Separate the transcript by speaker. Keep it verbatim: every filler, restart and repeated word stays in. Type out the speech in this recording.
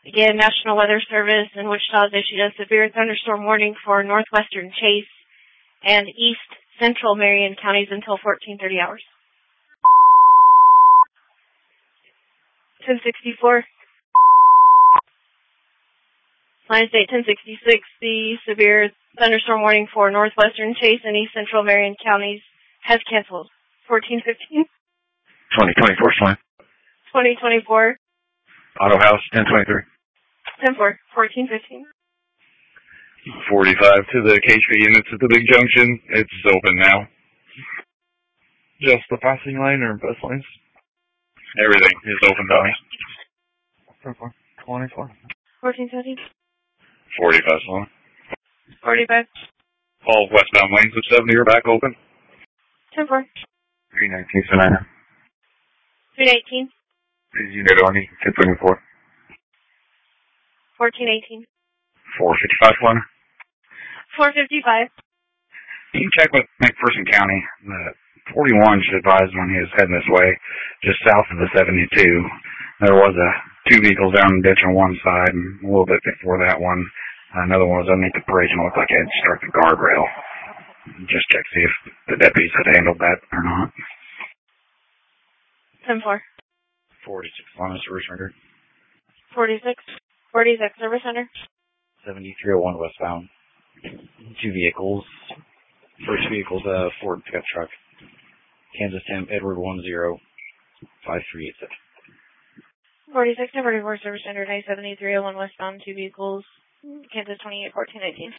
Speaker 1: Again, National Weather Service in Wichita has issued a severe thunderstorm warning for northwestern Chase and east central Marion counties until fourteen thirty hours. ten sixty-four. Line State ten sixty-six, the severe thunderstorm warning for northwestern Chase and east central Marion counties has canceled. fourteen fifteen.
Speaker 2: twenty twenty-four, line.
Speaker 1: twenty twenty-four.
Speaker 2: Auto House, ten twenty-three.
Speaker 1: ten four. fourteen fifteen.
Speaker 2: forty-five to the K H P units at the big junction. It's open now. Just the passing lane or bus lanes? Everything is open, Donnie. ten four. twenty-four.
Speaker 1: fourteen seventeen.
Speaker 2: forty-five, line.
Speaker 1: forty-five.
Speaker 2: All westbound lanes of seventy are back open.
Speaker 1: ten four.
Speaker 2: three nineteen, Sonata.
Speaker 1: three nineteen.
Speaker 2: Unit Donnie, ten twenty-four.
Speaker 1: fourteen eighteen.
Speaker 2: four fifty-five, line.
Speaker 1: four fifty-five.
Speaker 2: You can check with McPherson County. The forty-one should advise when he was heading this way, just south of the seventy-two. There was a two vehicles down the ditch on one side, and a little bit before that one, another one was underneath the bridge and looked like it had struck the guardrail. Just check to see if the deputies had handled that or not.
Speaker 1: ten four.
Speaker 2: forty-six, line, service center.
Speaker 1: forty-six. forty-six, service center.
Speaker 3: seventy-three oh one westbound. Two vehicles. First vehicle's a Ford pickup truck. Kansas Temp Edward one zero five three eight six.
Speaker 1: forty-six to forty-four, service center, nine seventy-three oh one westbound, two vehicles. Kansas twenty-eight fourteen eighteen.